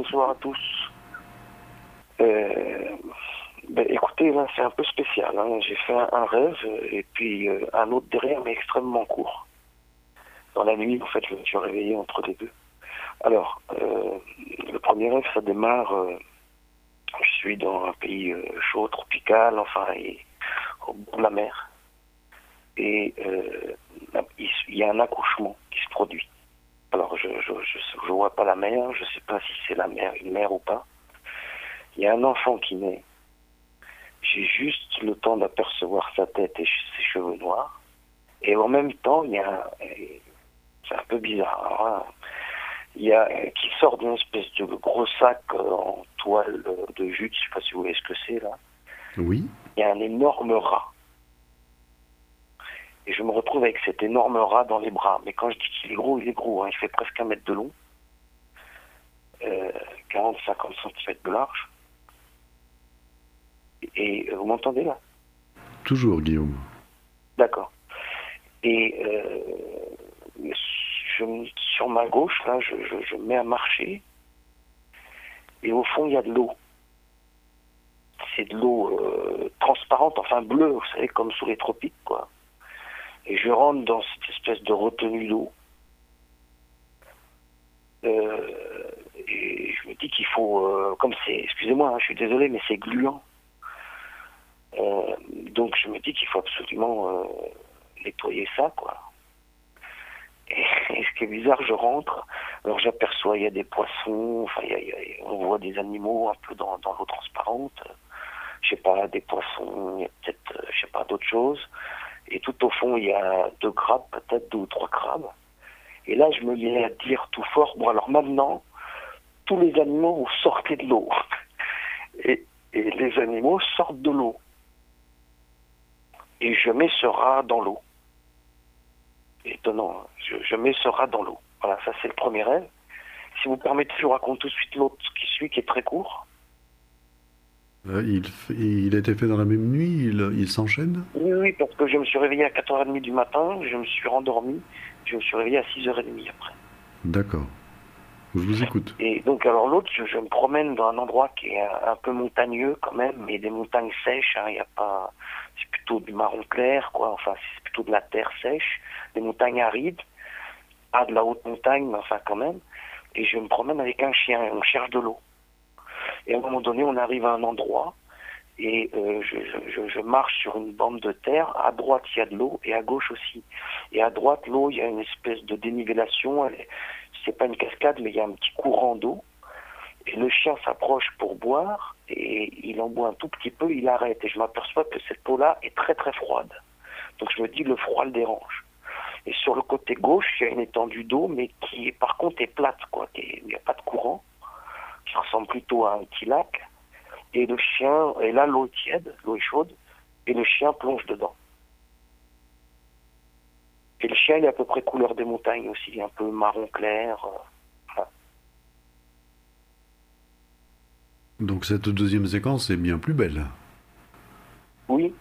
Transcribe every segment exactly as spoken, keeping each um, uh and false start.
bonsoir à tous. Euh, ben, écoutez, là, c'est un peu spécial. Hein. J'ai fait un, un rêve et puis euh, un autre derrière, mais extrêmement court. Dans la nuit, en fait, je me suis réveillé entre les deux. Alors, euh, le premier rêve, ça démarre. Euh, je suis dans un pays euh, chaud, tropical, enfin, et, au bord de la mer. Et euh, il y a un accouchement qui se produit. Alors, je je, je, je vois pas la mer, je sais pas si c'est la mer, une mer ou pas. Il y a un enfant qui naît. J'ai juste le temps d'apercevoir sa tête et ses cheveux noirs. Et en même temps, il y a un, c'est un peu bizarre. Alors, hein, il y a qui sort d'une espèce de gros sac en toile de jute, je sais pas si vous voyez ce que c'est là. Oui. Il y a un énorme rat. Et je me retrouve avec cet énorme rat dans les bras. Mais quand je dis qu'il est gros, il est gros. Hein. Il fait presque un mètre de long. Euh, quarante à cinquante centimètres de large. Et euh, vous m'entendez là? Toujours, Guillaume. D'accord. Et euh, je, sur ma gauche, là, je, je, je me mets à marcher. Et au fond, il y a de l'eau. C'est de l'eau euh, transparente, enfin bleue, vous savez, comme sous les tropiques, quoi. Et je rentre dans cette espèce de retenue d'eau. Euh, et je me dis qu'il faut, euh, comme c'est, excusez-moi, hein, je suis désolé, mais c'est gluant. Euh, donc je me dis qu'il faut absolument euh, nettoyer ça, quoi. Et, et ce qui est bizarre, je rentre, alors j'aperçois, il y a des poissons, enfin, il y a, il y a, on voit des animaux un peu dans, dans l'eau transparente. Je sais pas, des poissons, il y a peut-être, euh, je sais pas, d'autres choses. Et tout au fond, il y a deux crabes, peut-être deux ou trois crabes. Et là, je me mets à dire tout fort, bon alors maintenant, tous les animaux, vous sortez de l'eau. Et, et les animaux sortent de l'eau. Et je mets ce rat dans l'eau. Étonnant, hein. je, je mets ce rat dans l'eau. Voilà, ça c'est le premier rêve. Si vous permettez, je vous raconte tout de suite l'autre qui suit, qui est très court. Euh, il, il a été fait dans la même nuit, il, il s'enchaîne. Oui, oui, parce que je me suis réveillé à quatre heures trente du matin, je me suis rendormi, je me suis réveillé à six heures trente après. D'accord. Je vous écoute. Et donc, alors l'autre, je, je me promène dans un endroit qui est un, un peu montagneux quand même, mais des montagnes sèches, hein, il y a pas, c'est plutôt du marron clair, quoi, enfin, c'est plutôt de la terre sèche, des montagnes arides, pas de la haute montagne, mais enfin quand même. Et je me promène avec un chien, et on cherche de l'eau. Et à un moment donné, on arrive à un endroit, et euh, je, je, je marche sur une bande de terre. À droite, il y a de l'eau, et à gauche aussi. Et à droite, l'eau, il y a une espèce de dénivellation. Elle est, c'est pas une cascade, mais il y a un petit courant d'eau. Et le chien s'approche pour boire, et il en boit un tout petit peu, il arrête. Et je m'aperçois que cette eau-là est très très froide. Donc je me dis, le froid le dérange. Et sur le côté gauche, il y a une étendue d'eau, mais qui par contre est plate, quoi. Il n'y a pas de courant, qui ressemble plutôt à un petit lac. Et le chien, et là l'eau est tiède, l'eau est chaude, et le chien plonge dedans. Et le chien, il est à peu près couleur des montagnes aussi, un peu marron clair. Euh, voilà. Donc cette deuxième séquence est bien plus belle. Oui,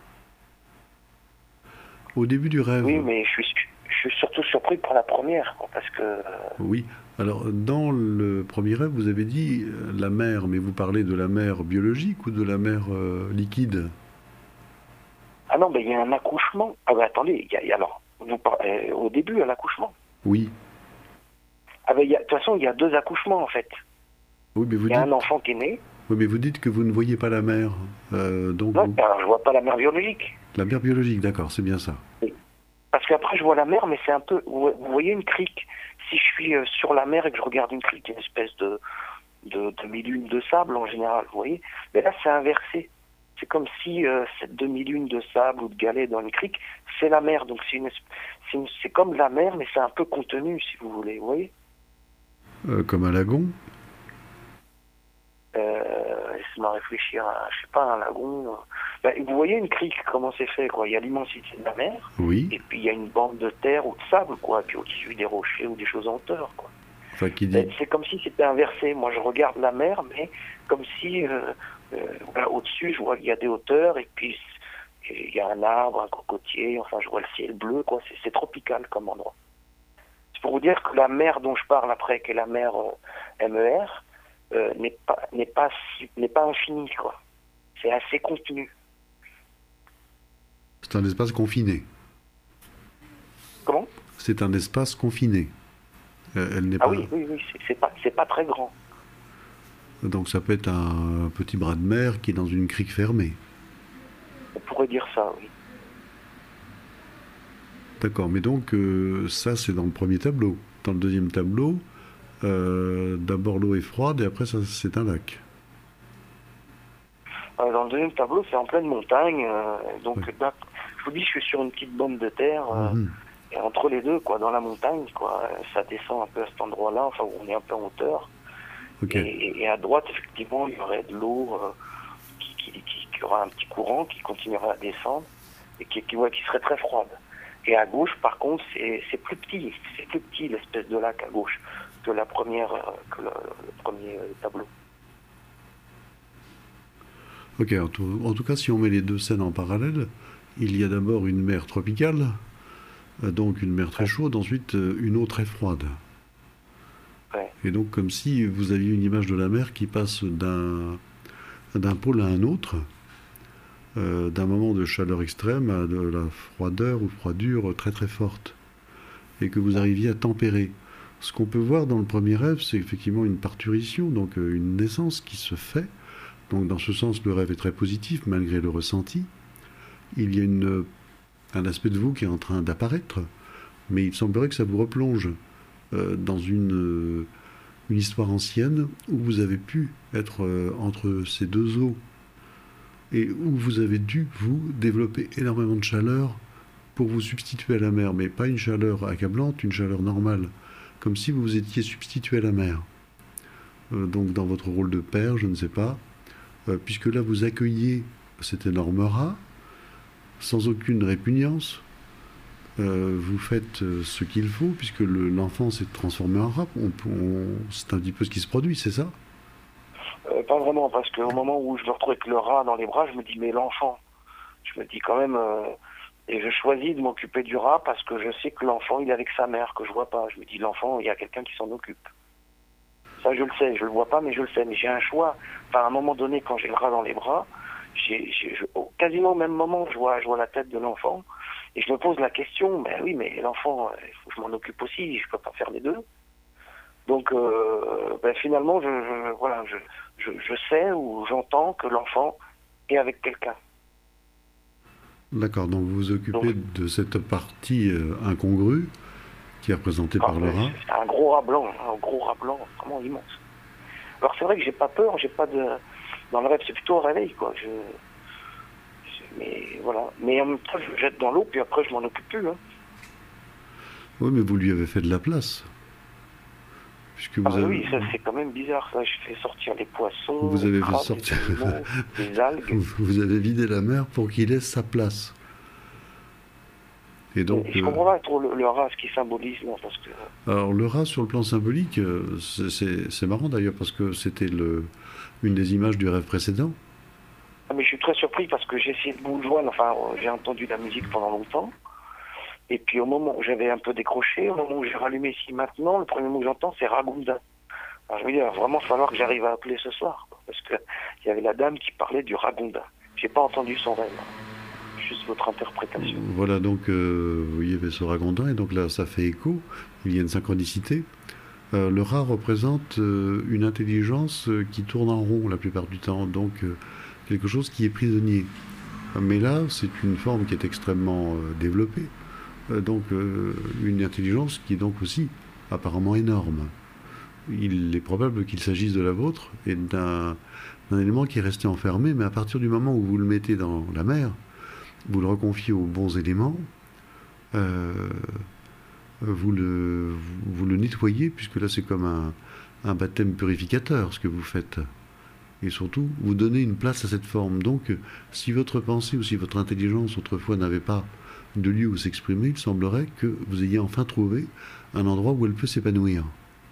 Au début du oui, rêve, mais je suis, je suis surtout surpris par la première, quoi, parce que... euh, oui. Alors dans le premier rêve, vous avez dit euh, la mer, mais vous parlez de la mer biologique ou de la mer euh, liquide? Ah non, mais il y a un accouchement. Ah ben attendez, il y a, il y a alors, vous par- euh, au début, un accouchement. Oui. Ah ben, il y a- de toute façon, il y a deux accouchements, en fait. Oui, mais vous Il y a un dites, enfant qui est né. oui, mais vous dites que vous ne voyez pas la mer. Euh, donc Non, vous- alors je vois pas la mère biologique. la mer biologique, d'accord, c'est bien ça. Parce qu'après, je vois la mer, mais c'est un peu... Vous, vous voyez une crique. Si je suis euh, sur la mer et que je regarde une crique, une espèce de, de, de demi-lune de sable, en général, vous voyez. Mais là, c'est inversé. C'est comme si euh, cette demi-lune de sable ou de galets dans une crique, c'est la mer. Donc c'est une, esp- c'est une- c'est comme la mer, mais c'est un peu contenu, si vous voulez, vous voyez. Euh, comme un lagon. Euh, laisse-moi réfléchir à, je sais pas, un lagon. euh. Ben, vous voyez une crique, comment c'est fait, quoi. Il y a l'immensité de la mer, Oui. et puis il y a une bande de terre ou de sable, quoi, puis au-dessus des rochers ou des choses en hauteur, quoi. Enfin, qui Ben, dit. c'est comme si c'était inversé. Moi, je regarde la mer, mais comme si, euh, euh, voilà, au-dessus, je vois qu'il y a des hauteurs, et puis il y a un arbre, un cocotier, enfin, je vois le ciel bleu, quoi. C'est, c'est tropical comme endroit. C'est pour vous dire que la mer dont je parle après, qui est la mer euh, M E R, euh, n'est pas n'est pas si- n'est pas infini, quoi. C'est assez contenu. C'est un espace confiné. Comment? C'est un espace confiné. Euh, Elle n'est Ah pas. oui, oui, oui, c'est c'est pas c'est pas très grand. Donc ça peut être un petit bras de mer qui est dans une crique fermée. On pourrait dire ça, oui. D'accord, mais donc euh, ça c'est dans le premier tableau. Dans le deuxième tableau, euh, d'abord l'eau est froide et après ça c'est un lac. Euh, dans le deuxième tableau, c'est en pleine montagne, euh, donc Oui. là, je vous dis, je suis sur une petite bande de terre. euh, Mhm. Et entre les deux, quoi, dans la montagne, quoi, ça descend un peu à cet endroit-là, enfin, où on est un peu en hauteur. Ok. Et, et à droite, effectivement, il y aurait de l'eau euh, qui, qui, qui, qui aura un petit courant qui continuerait à descendre et qui, qui, ouais, qui serait très froide. Et à gauche, par contre, c'est c'est plus petit, c'est plus petit l'espèce de lac à gauche que la première, euh, que le, le premier euh, tableau. Ok, en tout, en tout cas, si on met les deux scènes en parallèle, il y a d'abord une mer tropicale, euh, donc une mer très Ouais, chaude, ensuite euh, une eau très froide. ouais, Et donc comme si vous aviez une image de la mer qui passe d'un d'un pôle à un autre, euh, d'un moment de chaleur extrême à de la froideur ou froidure très très forte, et que vous ouais. arriviez à tempérer. Ce qu'on peut voir dans le premier rêve, c'est effectivement une parturition, donc euh, une naissance qui se fait. Donc dans ce sens, le rêve est très positif malgré le ressenti. Il y a une, un aspect de vous qui est en train d'apparaître, mais il semblerait que ça vous replonge euh, dans une, euh, une histoire ancienne où vous avez pu être euh, entre ces deux eaux et où vous avez dû, vous, développer énormément de chaleur pour vous substituer à la mer, mais pas une chaleur accablante, une chaleur normale, comme si vous vous étiez substitué à la mer. Euh, donc dans votre rôle de père, je ne sais pas, euh, puisque là vous accueillez cet énorme rat sans aucune répugnance. Euh, vous faites euh, ce qu'il faut, puisque le- l'enfant s'est transformé en rat. On, on- c'est un petit peu ce qui se produit, c'est ça? Euh, pas vraiment, parce qu'au moment où je me retrouve avec le rat dans les bras, je me dis, mais l'enfant, je me dis quand même, euh, et je choisis de m'occuper du rat parce que je sais que l'enfant, il est avec sa mère, que je vois pas. Je me dis, l'enfant, il y a quelqu'un qui s'en occupe. Ça, je le sais, je le vois pas, mais je le sais. Mais j'ai un choix. Enfin, à un moment donné, quand j'ai le rat dans les bras, j'ai, j'ai, je- au- quasiment au même moment, je vois, je vois la tête de l'enfant, et je me pose la question, ben oui, mais l'enfant, euh, il faut que je m'en occupe aussi, je peux pas faire les deux. Donc, euh, ben, finalement, je, je- voilà, je, je, je sais ou j'entends que l'enfant est avec quelqu'un. D'accord, donc vous vous Donc, occupez de cette partie euh, incongrue qui est représentée ah, par le ben, rat. c'est un gros rat blanc, hein, un gros rat blanc, vraiment immense. Alors c'est vrai que j'ai pas peur, j'ai pas de, dans le rêve, c'est plutôt au réveil, quoi. Je, je- mais voilà. Mais en même temps, je le jette dans l'eau, puis après, je m'en occupe plus, hein. Oui, mais vous lui avez fait de la place, puisque Ah vous ben avez, oui, ça c'est quand même bizarre, ça. Je fais sortir les poissons, vous les avez fait crabes, les sortir, animaux, les algues. vous avez vidé la mer pour qu'il laisse sa place. Et Et donc, je euh, comprends pas trop le, le rat, ce qui symbolise, non, parce que... alors le rat sur le plan symbolique, euh, c'est c'est- c'est marrant d'ailleurs parce que c'était le, une des images du rêve précédent. Ah, mais je suis très surpris parce que j'ai essayé de vous joindre, enfin, euh, j'ai entendu la musique pendant longtemps. Et puis au moment où j'avais un peu décroché, au moment où j'ai rallumé ici maintenant, le premier mot que j'entends, c'est Ragunda. Alors je me dis, il va vraiment falloir que j'arrive à appeler ce soir, quoi, parce que il y avait la dame qui parlait du Ragunda. J'ai pas entendu son rêve, juste votre interprétation. Voilà, donc euh, vous voyez vaisseau ragondin, et donc là ça fait écho, il y a une synchronicité. Euh, le rat représente euh, une intelligence euh, qui tourne en rond la plupart du temps, donc euh, quelque chose qui est prisonnier. Mais là, c'est une forme qui est extrêmement euh, développée, euh, donc euh, une intelligence qui est donc aussi apparemment énorme. Il est probable qu'il s'agisse de la vôtre et d'un d'un élément qui est resté enfermé, mais à partir du moment où vous le mettez dans la mer, vous le reconfiez aux bons éléments, euh, vous, le, vous le nettoyez, puisque là c'est comme un, un baptême purificateur ce que vous faites. Et surtout, vous donnez une place à cette forme. Donc, si votre pensée ou si votre intelligence autrefois n'avait pas de lieu où s'exprimer, il semblerait que vous ayez enfin trouvé un endroit où elle peut s'épanouir.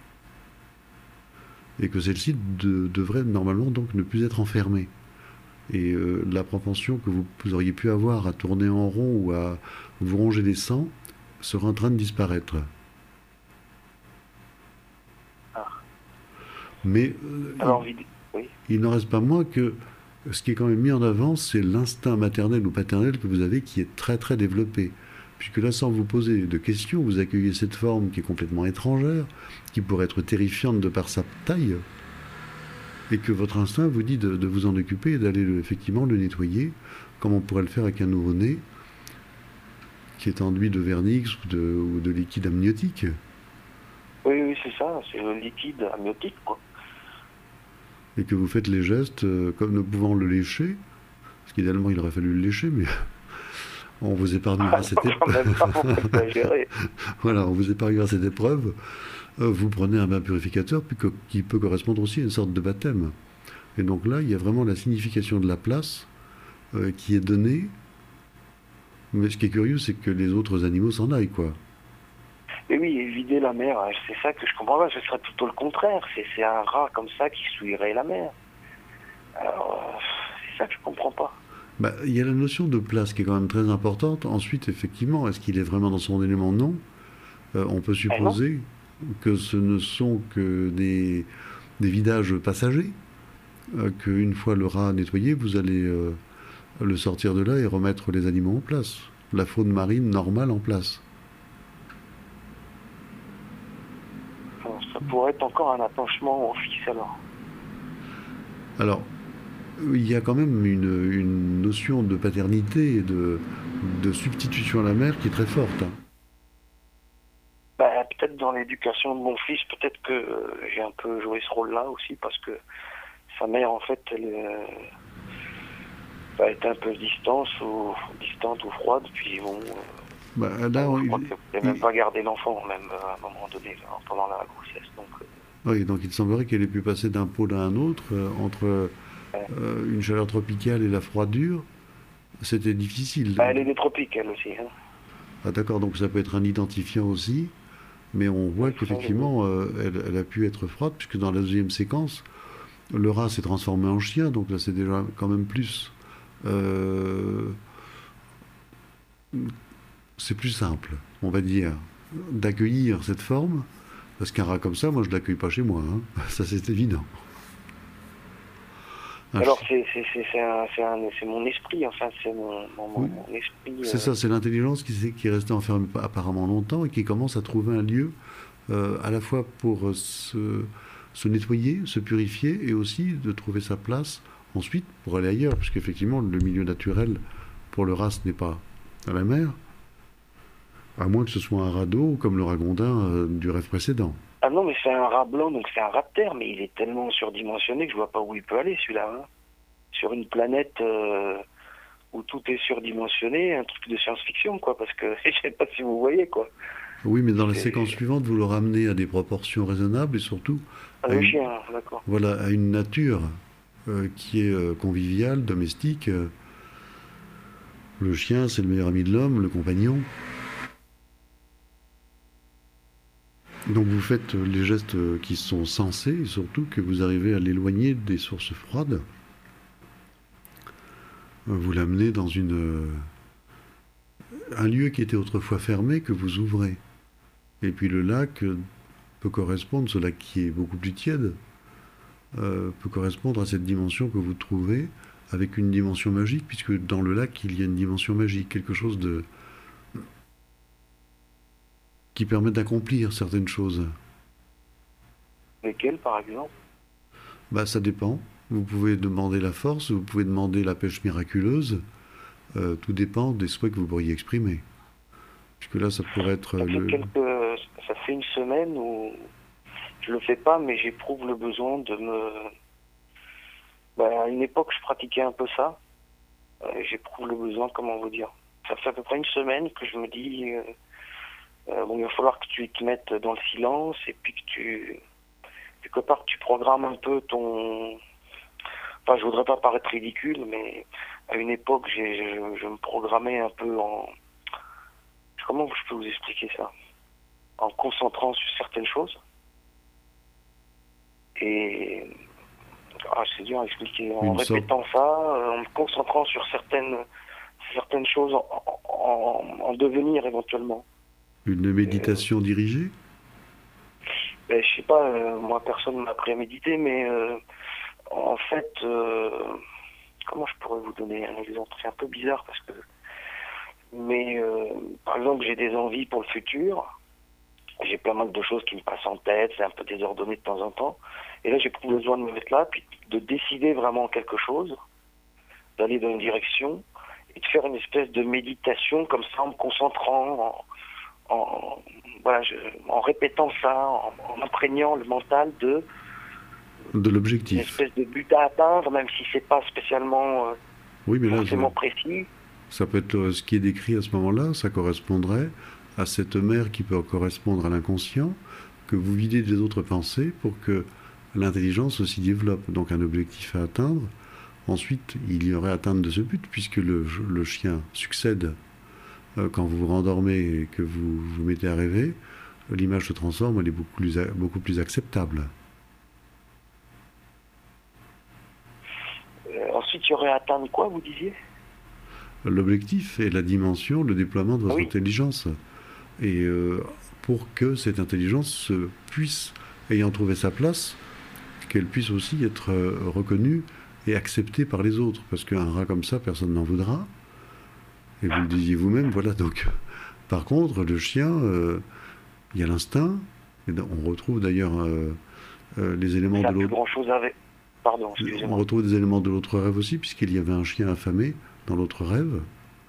Et que celle-ci de, devrait normalement donc ne plus être enfermée. Et euh, la propension que vous, vous auriez pu avoir à tourner en rond ou à vous ronger les sangs sera en train de disparaître. Ah. Mais euh, Alors, vide- oui. il, il n'en reste pas moins que ce qui est quand même mis en avant, c'est l'instinct maternel ou paternel que vous avez qui est très très développé. Puisque là, sans vous poser de questions, vous accueillez cette forme qui est complètement étrangère, qui pourrait être terrifiante de par sa taille, et que votre instinct vous dit de, de vous en occuper et d'aller le- effectivement le nettoyer, comme on pourrait le faire avec un nouveau-né qui est enduit de vernix ou de, ou de liquide amniotique. Oui, oui, c'est ça, c'est le liquide amniotique, quoi. Et que vous faites les gestes euh, comme ne pouvant le lécher, parce qu'idéalement il aurait fallu le lécher, mais on vous épargnera Ah cette non, quand même pas, faut pas épreuve. exagérer. Voilà, on vous épargnera cette épreuve. Euh, vous prenez un bain purificateur puis que- qui peut correspondre aussi à une sorte de baptême. Et donc là, il y a vraiment la signification de la place euh, qui est donnée. Mais ce qui est curieux, c'est que les autres animaux s'en aillent, quoi. Mais oui, et vider la mer, hein, c'est ça que je comprends pas, ce serait plutôt le contraire. C'est c'est un rat comme ça qui souillerait la mer. Alors, euh, c'est ça que je comprends pas. Bah, il y a la notion de place qui est quand même très importante. Ensuite, effectivement, est-ce qu'il est vraiment dans son élément? Non. Euh, on peut Eh non? supposer que ce ne sont que des, des vidages passagers, euh, qu'une fois le rat nettoyé, vous allez euh, le sortir de là et remettre les animaux en place. La faune marine normale en place. Alors, ça pourrait être encore un attachement au fils, alors. Alors, il y a quand même une, une notion de paternité et de, de substitution à la mère qui est très forte, hein. Bah, peut-être dans l'éducation de mon fils, peut-être que euh, j'ai un peu joué ce rôle-là aussi, parce que sa mère, en fait, elle, euh, bah, était un peu distante ou, distante ou froide, puis bon, euh, Bah, là, bon, je crois il, qu'elle voulait même il- pas garder l'enfant, même euh, à un moment donné, là, pendant la grossesse. Donc, euh, oui, donc il semblerait qu'elle ait pu passer d'un pôle à un autre, euh, entre ouais. euh, une chaleur tropicale et la froidure. C'était difficile. Bah, elle est des tropiques, elle aussi. Hein. Ah, d'accord, donc ça peut être un identifiant aussi, mais on voit Ouais, ça, j'ai vu. qu'effectivement, euh, elle, elle a pu être froide, puisque dans la deuxième séquence, le rat s'est transformé en chien, donc là c'est déjà quand même plus. euh, c'est plus simple, on va dire, d'accueillir cette forme, parce qu'un rat comme ça, moi je ne l'accueille pas chez moi, hein. Ça c'est évident. Un Alors, chien- c'est c'est- c'est- c'est un- c'est un- c'est mon esprit, enfin, c'est mon, mon, mon- oui, mon esprit. c'est euh, ça, c'est l'intelligence qui, s'est- qui est restée enfermée apparemment longtemps et qui commence à trouver un lieu euh, à la fois pour euh, se, se nettoyer, se purifier et aussi de trouver sa place ensuite pour aller ailleurs, puisqu'effectivement le milieu naturel pour le rat ce n'est pas à la mer, à moins que ce soit un radeau comme le ragondin euh, du rêve précédent. Ah non, mais c'est un rat blanc, donc c'est un rat de terre, mais il est tellement surdimensionné que je vois pas où il peut aller, celui-là. Hein. Sur une planète euh, où tout est surdimensionné, un truc de science-fiction, quoi, parce que je sais pas si vous voyez, quoi. Oui, mais dans la séquence C'est suivante, vous le ramenez à des proportions raisonnables et surtout ah, à le une, chien, d'accord. voilà, à une nature euh, qui est euh, conviviale, domestique. Euh, le chien, c'est le meilleur ami de l'homme, le compagnon. Donc vous faites euh, les gestes euh, qui sont sensés et surtout que vous arrivez à l'éloigner des sources froides. Euh, Vous l'amenez dans une, euh, un lieu qui était autrefois fermé que vous ouvrez. Et puis le lac euh, peut correspondre, ce lac qui est beaucoup plus tiède, euh, peut correspondre à cette dimension que vous trouvez avec une dimension magique, puisque dans le lac il y a une dimension magique, quelque chose de qui permet d'accomplir certaines choses. Lesquels, par exemple? Bah ça dépend. Vous pouvez demander la force, vous pouvez demander la pêche miraculeuse. Euh, tout dépend des souhaits que vous pourriez exprimer. Puisque là, ça pourrait être Ça fait le. quelques, ça fait une semaine où je le fais pas, mais j'éprouve le besoin de me. Bah, à une époque, je pratiquais un peu ça. Euh, j'éprouve le besoin, comment vous dire. Ça fait à peu près une semaine que je me dis, euh, euh, bon, il va falloir que tu te mettes dans le silence et puis que tu, quelque part, que tu programmes un peu ton. Enfin, je voudrais pas paraître ridicule, mais à une époque, j'ai, je, je me programmais un peu en. Comment je peux vous expliquer ça? En concentrant sur certaines choses. Et ah, c'est dur à expliquer. En Une sorte. répétant ça, euh, en me concentrant sur certaines certaines choses en, en, en devenir éventuellement. Une Euh, méditation dirigée. Ben, je sais pas, euh, moi personne ne m'a prémédité, mais euh, en fait, euh, comment je pourrais vous donner un exemple? C'est un peu bizarre parce que, mais euh, par exemple, j'ai des envies pour le futur, j'ai plein mal de choses qui me passent en tête, c'est un peu désordonné de temps en temps, et là j'ai besoin de me mettre là, puis de décider vraiment quelque chose, d'aller dans une direction, et de faire une espèce de méditation comme ça en me concentrant, en, en, voilà, je, en répétant ça, en, en imprégnant le mental de De une l'objectif. espèce de but à atteindre, même si c'est pas spécialement euh, Oui, mais là, ça, forcément précis. ça peut être euh, ce qui est décrit à ce moment-là, ça correspondrait à cette mer qui peut correspondre à l'inconscient, que vous videz des autres pensées pour que l'intelligence s'y développe. Donc un objectif à atteindre. Ensuite, il y aurait atteinte de ce but, puisque le, le chien succède euh, quand vous vous rendormez et que vous vous mettez à rêver, l'image se transforme, elle est beaucoup plus, beaucoup plus acceptable. Euh, ensuite, il y aurait atteindre quoi, vous disiez? L'objectif est la dimension, le déploiement de Ah votre oui. intelligence. Et euh, pour que cette intelligence puisse, ayant trouvé sa place, qu'elle puisse aussi être euh, reconnue et acceptée par les autres. Parce qu'un rat comme ça, personne n'en voudra. Et vous le disiez vous-même, voilà. Donc, par contre, le chien, euh, il y a l'instinct. Et on retrouve d'ailleurs euh, euh, les éléments Ça de n'a plus l'autre. grand chose avec. Pardon, On excusez-moi. retrouve des éléments de l'autre rêve aussi, puisqu'il y avait un chien affamé dans l'autre rêve.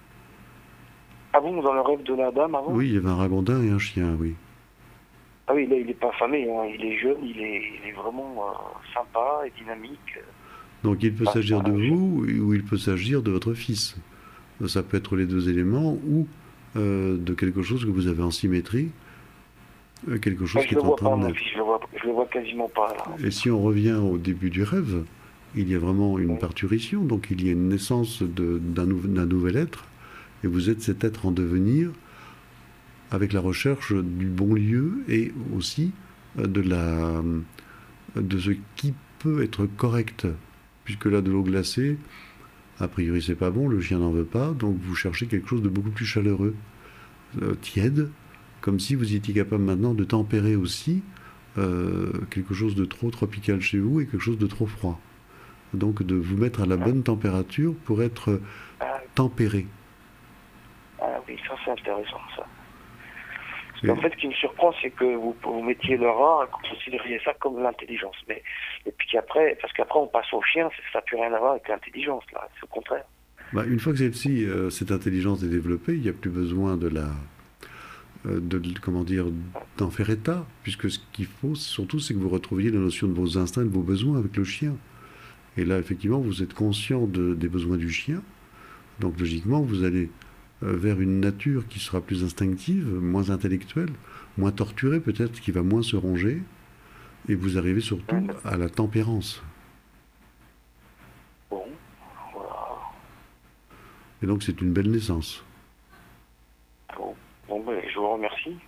Ah bon, dans le rêve de la dame avant? Oui, il y avait un ragondin et un chien, oui. Ah oui, là, il n'est pas affamé, hein. Il est jeune, il est, il est vraiment euh, sympa et dynamique. Donc il peut Enfin, c'est s'agir de un chien. vous ou il peut s'agir de votre fils. Ça peut être les deux éléments ou euh, de quelque chose que vous avez en symétrie, euh, quelque Ah, chose je qui le est en vois train pas, de mon naître. fils, je le vois, je le vois quasiment pas, là. Et si on revient au début du rêve, il y a vraiment une Oui. parturition, donc il y a une naissance de- d'un nou- d'un nouvel être, et vous êtes cet être en devenir avec la recherche du bon lieu et aussi euh, de, la, de ce qui peut être correct. Puisque là, de l'eau glacée, a priori, c'est pas bon, le chien n'en veut pas, donc vous cherchez quelque chose de beaucoup plus chaleureux, euh, tiède, comme si vous étiez capable maintenant de tempérer aussi euh, quelque chose de trop tropical chez vous et quelque chose de trop froid. Donc de vous mettre à la Ah, bonne température pour être ah, tempéré. ah oui, ça c'est intéressant, ça. Parce Et, qu'en fait, ce qui me surprend, c'est que vous, vous mettiez le rat, que vous considériez ça comme l'intelligence. Mais, et puis qu'après, parce qu'après on passe au chien, ça n'a plus rien à voir avec l'intelligence, là. C'est au contraire. bah, une fois que celle-ci, euh, cette intelligence est développée, il n'y a plus besoin de la, euh, de, comment dire, d'en faire état, puisque ce qu'il faut surtout, c'est que vous retrouviez la notion de vos instincts, de vos besoins avec le chien. Et là, effectivement, vous êtes conscient de, des besoins du chien, donc logiquement, vous allez euh, vers une nature qui sera plus instinctive, moins intellectuelle, moins torturée peut-être, qui va moins se ronger, et vous arrivez surtout Hum, à la tempérance. Bon, voilà. Et donc c'est une belle naissance. Bon, bon ben, je vous remercie.